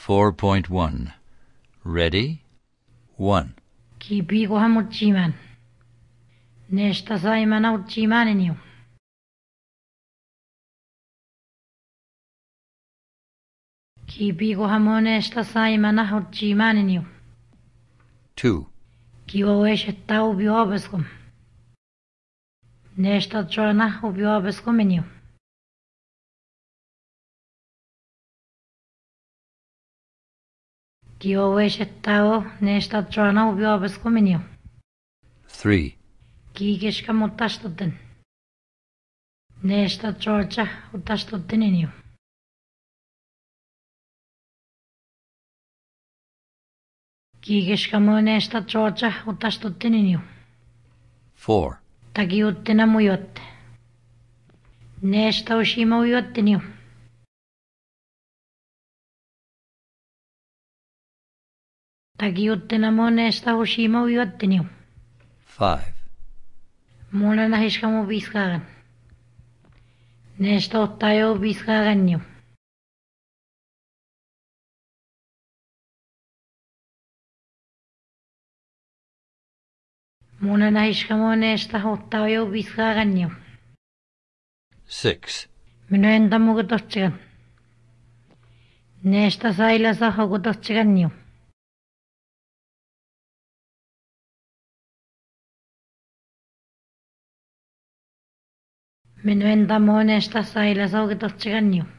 4.1. Ready? 1. Kipigo hamuchiman. Nesta saimana uchimaniniu. Kipigo hamonesta saimana uchimaniniu. 2. Kiwaweshetta ubiobeskum. Nesta trona ubiobeskuminiu. Kiwaweshettao nesta trona ubiobeskuminiu. 3. Kiikishka mutastuten. Nesta trocha utastuteniniu. Kiikishka mo nesta trocha utastuteniniu. 4. Takiuttina mujotte. Nesta ushima ujottiniu. Takiuttina mo nesta ushima ujottiniu. 5. Muna nahishka mu biskagan. Nesta ottayo biskaganiu. Muna nahishka mo nesta ottayo biskaganiu. 6. Minu enda mugutotsigan. Nesta sailasa hogutotsiganiu. Minu enda mo nesta sailasa hogutotsiganiu.